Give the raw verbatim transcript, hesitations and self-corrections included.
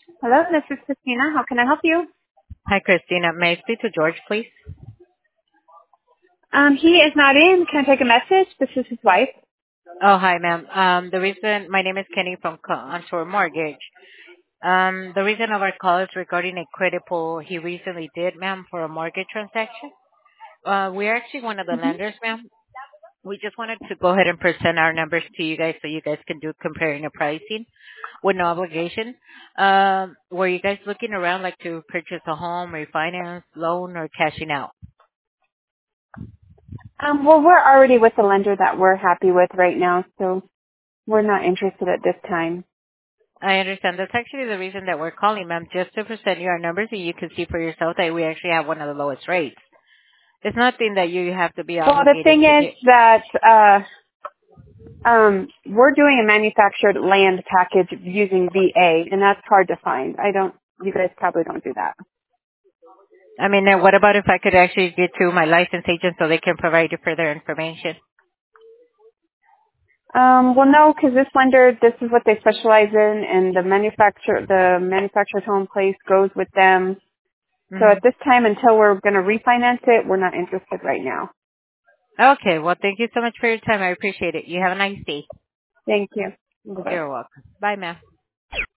Hello, this is Christina. How can I help you? Hi, Christina. May I speak to George, please? Um, he is not in. Can I take a message? This is his wife. Oh, hi, ma'am. Um, the reason my name is Kenny from Contour Mortgage. Um, the reason of our call is regarding a credit pull he recently did, ma'am, for a mortgage transaction. Uh, we're actually one of the hmm lenders, ma'am. We just wanted to go ahead and present our numbers to you guys so you guys can do comparing the pricing with no obligation. Um, were you guys looking around like to purchase a home, refinance, loan, or cashing out? Um, well, we're already with the lender that we're happy with right now, so we're not interested at this time. I understand. That's actually the reason that we're calling, ma'am, just to present you our numbers so you can see for yourself that we actually have one of the lowest rates. It's nothing that you have to be Well, the obligated thing to is do. that uh, um, we're doing a manufactured land package using V A, and that's hard to find. I don't. You guys probably don't do that. I mean, uh, what about if I could actually get to my license agent so they can provide you further information? Um, well, no, because this lender, this is what they specialize in, and the manufacturer, the manufactured home place goes with them. So hmm at this time, until we're going to refinance it, we're not interested right now. Okay. Well, thank you so much for your time. I appreciate it. You have a nice day. Thank you. Bye-bye. You're welcome. Bye, ma'am.